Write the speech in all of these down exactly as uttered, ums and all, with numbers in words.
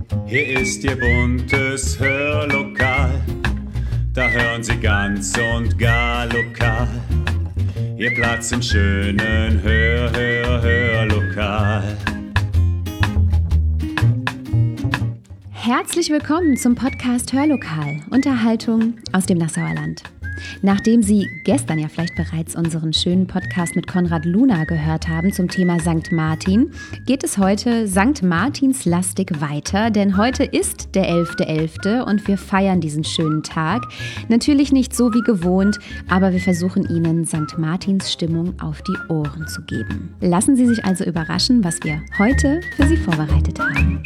Hier ist Ihr buntes Hörlokal, da hören Sie ganz und gar lokal. Ihr Platz im schönen Hör, Hör, Hörlokal. Herzlich willkommen zum Podcast Hörlokal, Unterhaltung aus dem Nassauer Land. Nachdem Sie gestern ja vielleicht bereits unseren schönen Podcast mit Konrad Luna gehört haben zum Thema Sankt Martin, geht es heute Sankt Martins lastig weiter, denn heute ist der elfter elfter und wir feiern diesen schönen Tag. Natürlich nicht so wie gewohnt, aber wir versuchen Ihnen Sankt Martins Stimmung auf die Ohren zu geben. Lassen Sie sich also überraschen, was wir heute für Sie vorbereitet haben.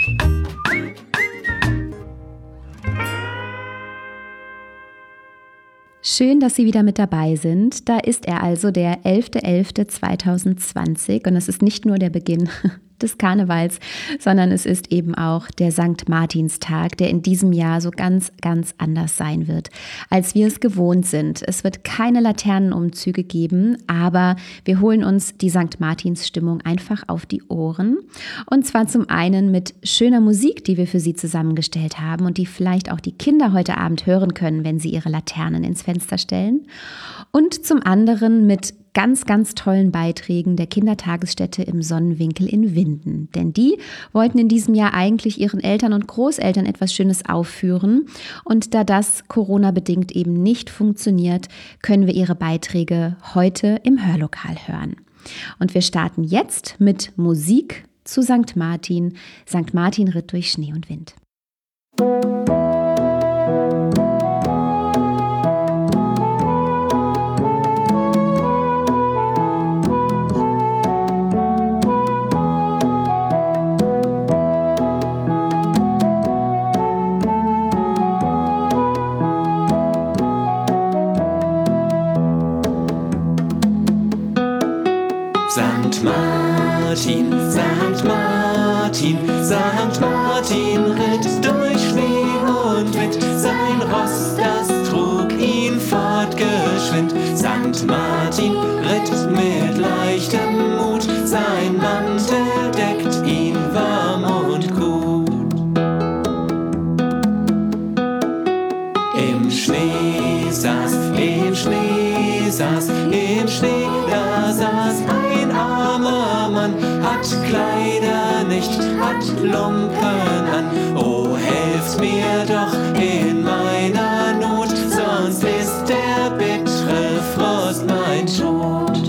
Schön, dass Sie wieder mit dabei sind. Da ist er also, der elfter elfter zweitausendzwanzig, und es ist nicht nur der Beginn des Karnevals, sondern es ist eben auch der Sankt Martinstag, der in diesem Jahr so ganz, ganz anders sein wird, als wir es gewohnt sind. Es wird keine Laternenumzüge geben, aber wir holen uns die Sankt Martins-Stimmung einfach auf die Ohren. Und zwar zum einen mit schöner Musik, die wir für Sie zusammengestellt haben und die vielleicht auch die Kinder heute Abend hören können, wenn sie ihre Laternen ins Fenster stellen. Und zum anderen mit ganz, ganz tollen Beiträgen der Kindertagesstätte im Sonnenwinkel in Winden. Denn die wollten in diesem Jahr eigentlich ihren Eltern und Großeltern etwas Schönes aufführen. Und da das Corona-bedingt eben nicht funktioniert, können wir ihre Beiträge heute im Hörlokal hören. Und wir starten jetzt mit Musik zu Sankt Martin. Sankt Martin ritt durch Schnee und Wind. Sankt Martin, Sankt Martin, Sankt Martin ritt durch Schnee und Wind. Sein Ross, das trug ihn fortgeschwind. Sankt Martin ritt mit leichtem Mut. Sein Mantel deckt ihn warm und gut. Im Schnee saß, im Schnee saß, im Schnee, da saß ein armer Mann, hat Kleider nicht, hat Lumpen an. Oh, helft mir doch in meiner Not, sonst ist der bittere Frost mein Tod.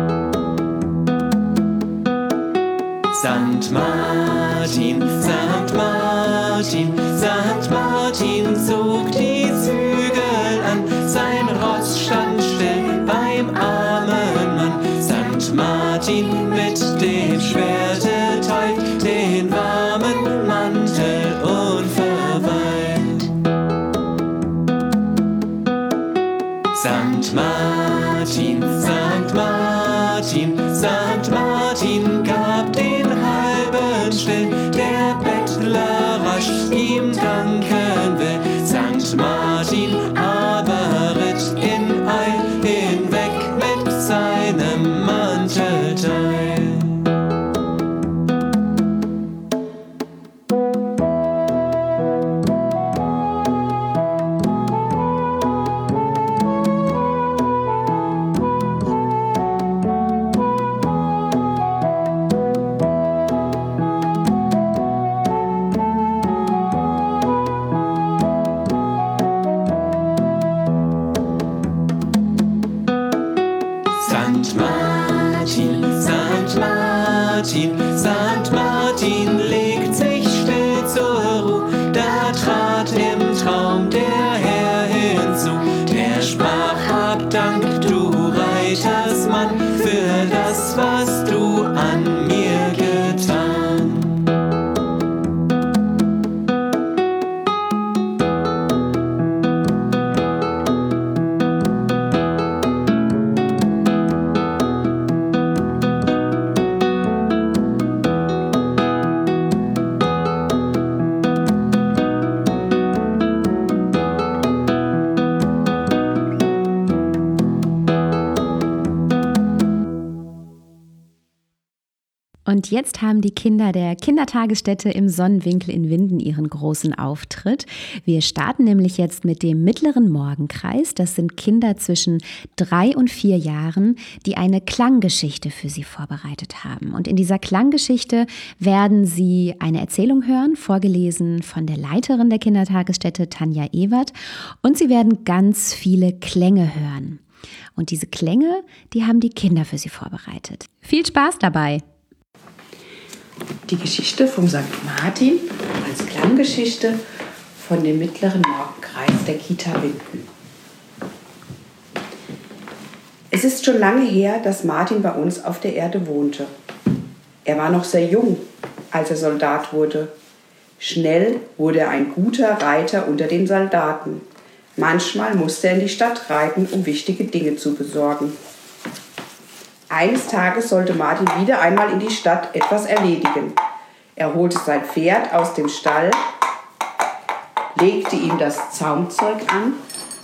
Sankt Martin, Sankt Martin, Sankt Martin zog die Zügel an. Sein Ross stand still beim armen Mann. Sankt Martin mit dem Schwerte teilt den warmen Mantel unverweilt. Sankt Martin, Sankt Martin, Sankt Martin gab den halben still, der Bettler rasch ihm danken will. Sankt Martin aber ritt in Eil hinweg mit seinem Mantelteil. Und jetzt haben die Kinder der Kindertagesstätte im Sonnenwinkel in Winden ihren großen Auftritt. Wir starten nämlich jetzt mit dem mittleren Morgenkreis. Das sind Kinder zwischen drei und vier Jahren, die eine Klanggeschichte für sie vorbereitet haben. Und in dieser Klanggeschichte werden sie eine Erzählung hören, vorgelesen von der Leiterin der Kindertagesstätte, Tanja Ewert. Und sie werden ganz viele Klänge hören. Und diese Klänge, die haben die Kinder für sie vorbereitet. Viel Spaß dabei! Die Geschichte vom Sankt Martin als Klanggeschichte von dem mittleren Morgenkreis der Kita Winden. Es ist schon lange her, dass Martin bei uns auf der Erde wohnte. Er war noch sehr jung, als er Soldat wurde. Schnell wurde er ein guter Reiter unter den Soldaten. Manchmal musste er in die Stadt reiten, um wichtige Dinge zu besorgen. Eines Tages sollte Martin wieder einmal in die Stadt etwas erledigen. Er holte sein Pferd aus dem Stall, legte ihm das Zaumzeug an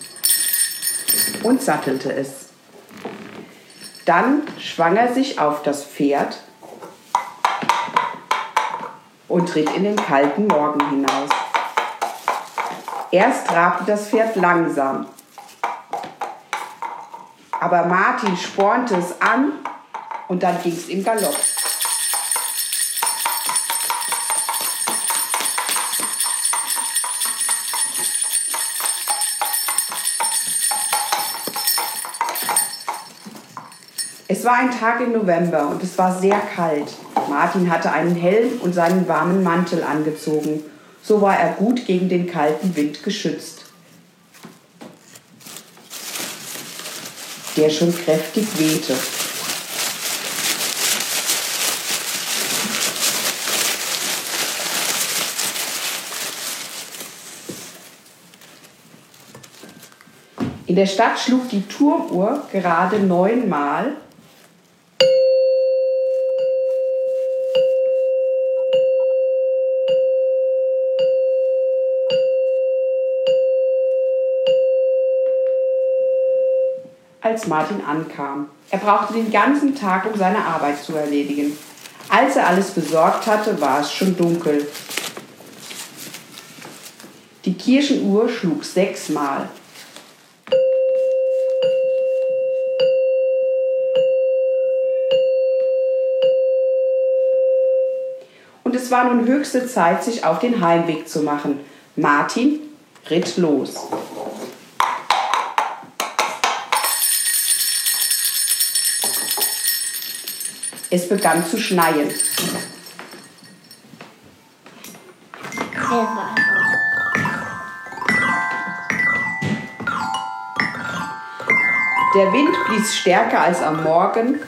und sattelte es. Dann schwang er sich auf das Pferd und ritt in den kalten Morgen hinaus. Erst trabte das Pferd langsam, aber Martin spornte es an und dann ging es im Galopp. Es war ein Tag im November und es war sehr kalt. Martin hatte einen Helm und seinen warmen Mantel angezogen. So war er gut gegen den kalten Wind geschützt, der schon kräftig wehte. In der Stadt schlug die Turmuhr gerade neunmal. Als Martin ankam. Er brauchte den ganzen Tag, um seine Arbeit zu erledigen. Als er alles besorgt hatte, war es schon dunkel. Die Kirchenuhr schlug sechsmal. Und es war nun höchste Zeit, sich auf den Heimweg zu machen. Martin ritt los. Es begann zu schneien. Der Wind blies stärker als am Morgen.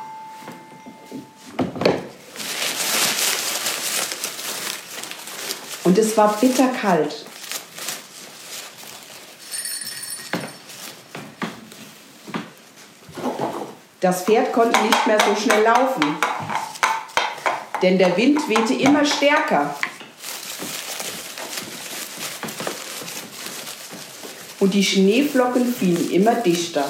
Und es war bitterkalt. Das Pferd konnte nicht mehr so schnell laufen, denn der Wind wehte immer stärker. Und die Schneeflocken fielen immer dichter.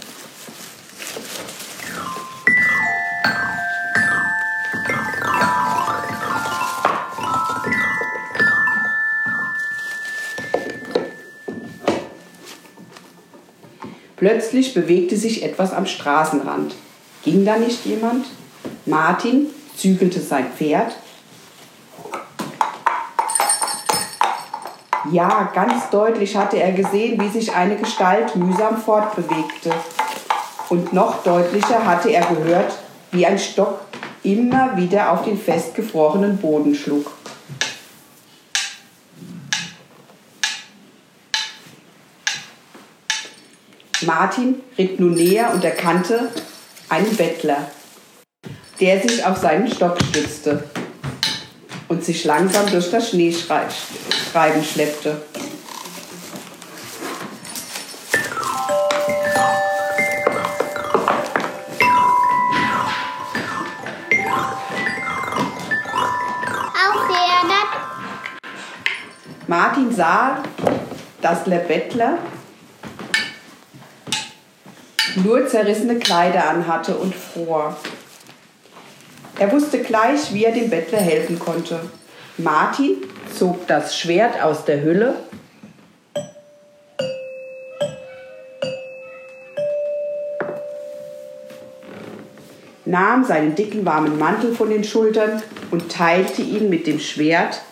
Plötzlich bewegte sich etwas am Straßenrand. Ging da nicht jemand? Martin zügelte sein Pferd. Ja, ganz deutlich hatte er gesehen, wie sich eine Gestalt mühsam fortbewegte. Und noch deutlicher hatte er gehört, wie ein Stock immer wieder auf den festgefrorenen Boden schlug. Martin ritt nun näher und erkannte einen Bettler, der sich auf seinen Stock stützte und sich langsam durch das Schneetreiben schleppte. Martin sah, dass der Bettler nur zerrissene Kleider anhatte und fror. Er wusste gleich, wie er dem Bettler helfen konnte. Martin zog das Schwert aus der Hülle, nahm seinen dicken, warmen Mantel von den Schultern und teilte ihn mit dem Schwert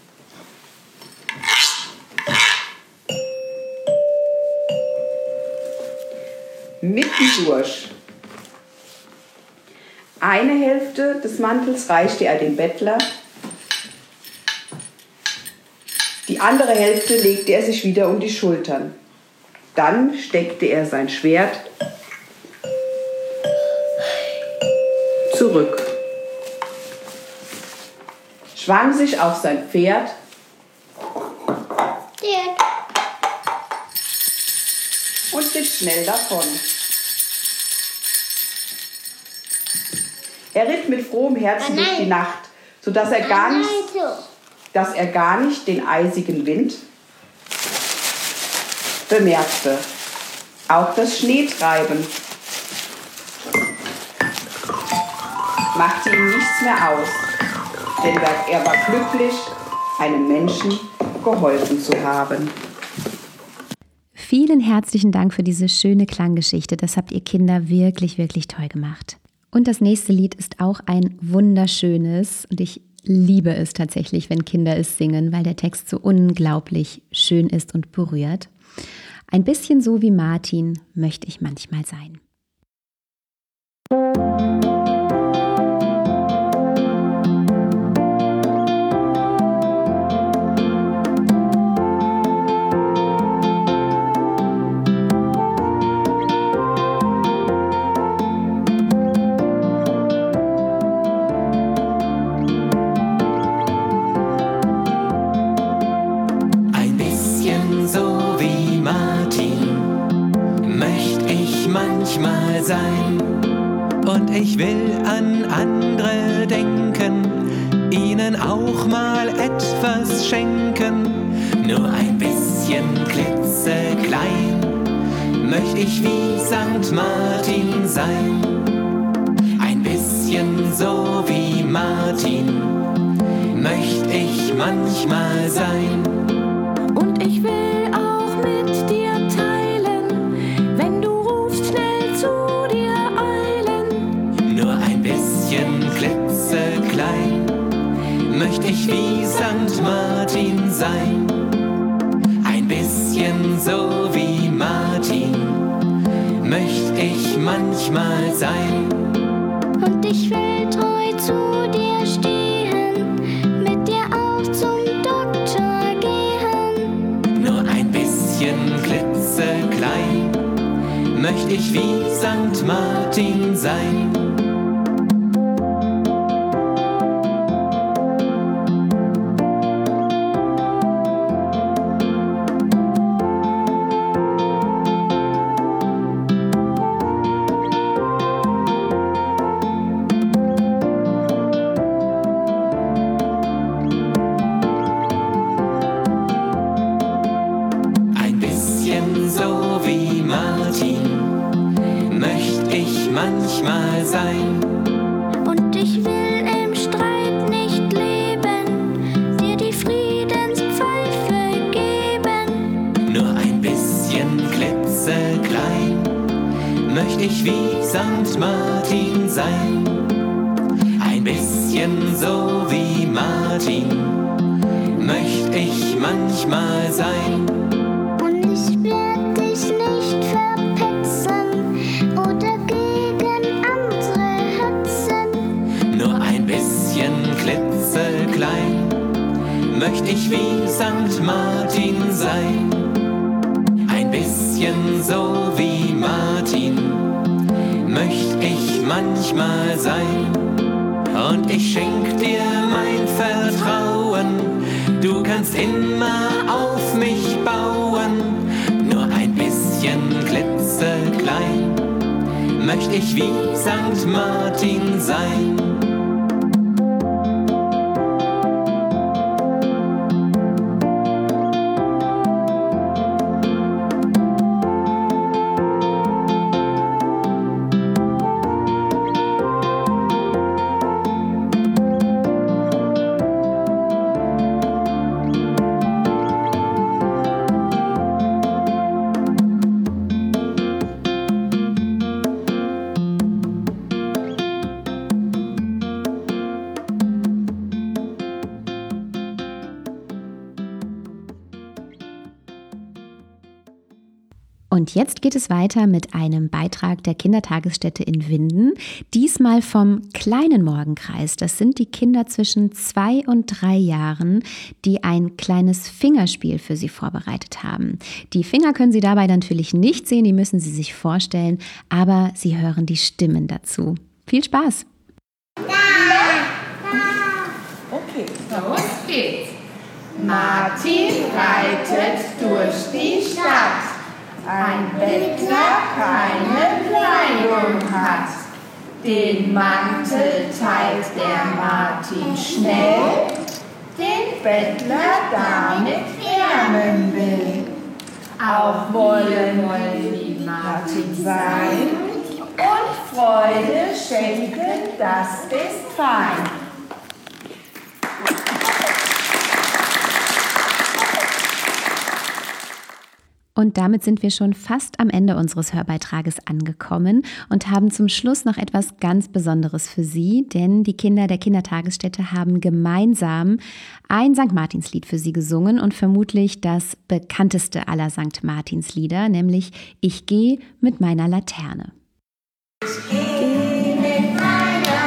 mitten durch. Eine Hälfte des Mantels reichte er dem Bettler, die andere Hälfte legte er sich wieder um die Schultern. Dann steckte er sein Schwert zurück, schwang sich auf sein Pferd und ritt schnell davon. Er ritt mit frohem Herzen durch die Nacht, sodass er gar nicht, dass er gar nicht den eisigen Wind bemerkte. Auch das Schneetreiben machte ihm nichts mehr aus, denn er war glücklich, einem Menschen geholfen zu haben. Vielen herzlichen Dank für diese schöne Klanggeschichte. Das habt ihr Kinder wirklich, wirklich toll gemacht. Und das nächste Lied ist auch ein wunderschönes und ich liebe es tatsächlich, wenn Kinder es singen, weil der Text so unglaublich schön ist und berührt. Ein bisschen so wie Martin möchte ich manchmal sein. Und ich will an andere denken, ihnen auch mal etwas schenken. Nur ein bisschen klitzeklein möchte ich wie Sankt Martin sein. Ein bisschen so wie Martin möchte ich manchmal sein. Und ich will auch mit dir teilen, wenn du rufst, schnell zu dir eilen. Nur ein bisschen klitzeklein möchte ich wie Sankt Martin sein. Ein bisschen so wie Martin möchte ich manchmal sein. Und ich will treu zu dir stehen, mit dir auch zum Doktor gehen. Nur ein bisschen klitzeklein möchte ich wie Sankt Martin sein. Manchmal sein. Und ich will im Streit nicht leben, dir die Friedenspfeife geben. Nur ein bisschen klitzeklein möchte ich wie Sankt Martin sein. Ein bisschen so wie Martin möchte ich manchmal sein. Und ich werde dich nicht verpetzen oder klitzeklein möchte ich wie Sankt Martin sein. Ein bisschen so wie Martin möchte ich manchmal sein. Und ich schenk dir mein Vertrauen, du kannst immer auf mich bauen. Nur ein bisschen klitzeklein möchte ich wie Sankt Martin sein. Und jetzt geht es weiter mit einem Beitrag der Kindertagesstätte in Winden, diesmal vom kleinen Morgenkreis. Das sind die Kinder zwischen zwei und drei Jahren, die ein kleines Fingerspiel für sie vorbereitet haben. Die Finger können Sie dabei natürlich nicht sehen, die müssen Sie sich vorstellen, aber Sie hören die Stimmen dazu. Viel Spaß! Okay, los geht's. Martin reitet durch die Stadt. Ein Bettler keine Kleidung hat. Den Mantel teilt der Martin schnell, den Bettler damit wärmen will. Auch wollen wir wie Martin sein und Freude schenken, das ist fein. Und damit sind wir schon fast am Ende unseres Hörbeitrages angekommen und haben zum Schluss noch etwas ganz Besonderes für Sie, denn die Kinder der Kindertagesstätte haben gemeinsam ein Sankt Martinslied für Sie gesungen und vermutlich das bekannteste aller Sankt Martinslieder, nämlich Ich gehe mit meiner Laterne. Ich gehe mit meiner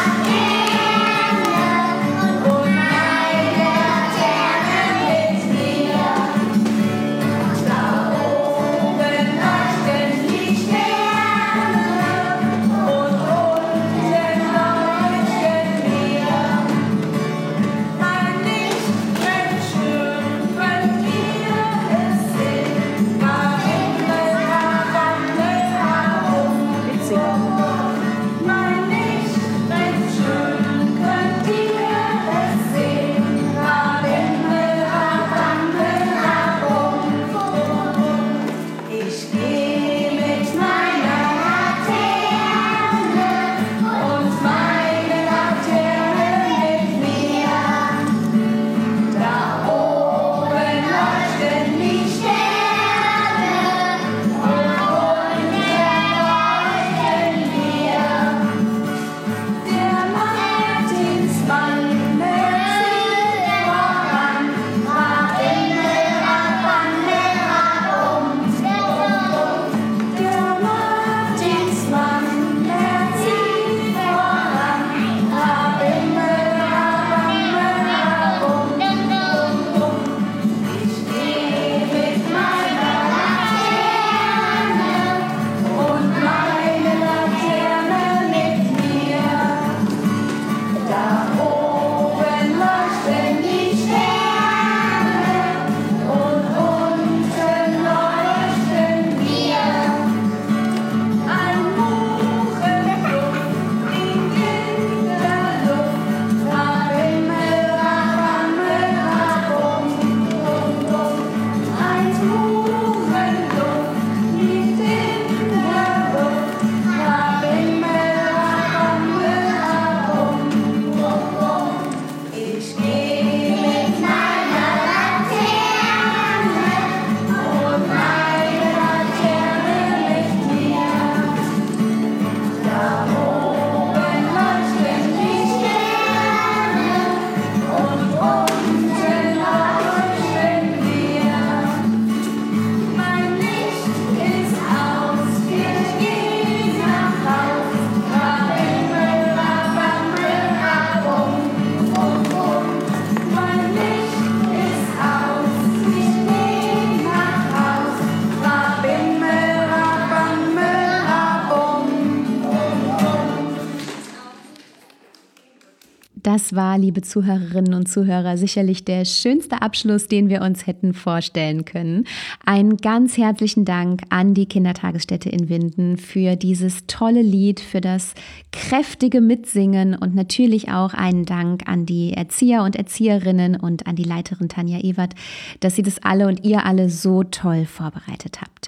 Das war, liebe Zuhörerinnen und Zuhörer, sicherlich der schönste Abschluss, den wir uns hätten vorstellen können. Einen ganz herzlichen Dank an die Kindertagesstätte in Winden für dieses tolle Lied, für das kräftige Mitsingen und natürlich auch einen Dank an die Erzieher und Erzieherinnen und an die Leiterin Tanja Ewert, dass sie das alle und ihr alle so toll vorbereitet habt.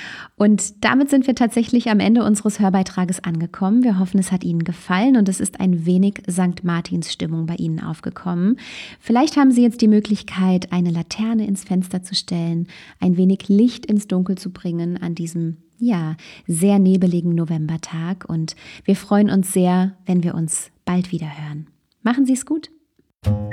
Und damit sind wir tatsächlich am Ende unseres Hörbeitrages angekommen. Wir hoffen, es hat Ihnen gefallen und es ist ein wenig Sankt Martins Stimmung bei Ihnen aufgekommen. Vielleicht haben Sie jetzt die Möglichkeit, eine Laterne ins Fenster zu stellen, ein wenig Licht ins Dunkel zu bringen an diesem, ja, sehr nebeligen Novembertag. Und wir freuen uns sehr, wenn wir uns bald wieder hören. Machen Sie es gut!